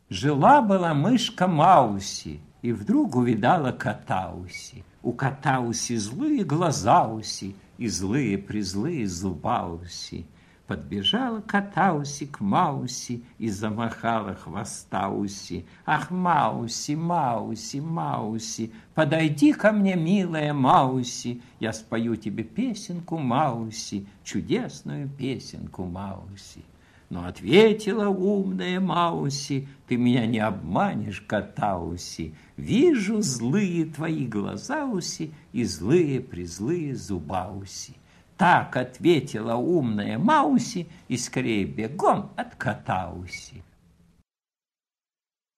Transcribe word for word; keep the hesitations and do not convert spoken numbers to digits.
Жила-была мышка Мауси, и вдруг увидала кота Уси. У кота Уси злые глаза Уси, и злые-призлые зуба Уси. Подбежала кота Уси к Мауси и замахала хвоста Уси. Ах, Мауси, Мауси, Мауси, подойди ко мне, милая Мауси, я спою тебе песенку Мауси, чудесную песенку Мауси. Но ответила умная Мауси: ты меня не обманешь, кота Уси, вижу злые твои глаза Уси и злые-призлые зуба Уси. Так ответила умная Мауси и скорее бегом от кота Уси.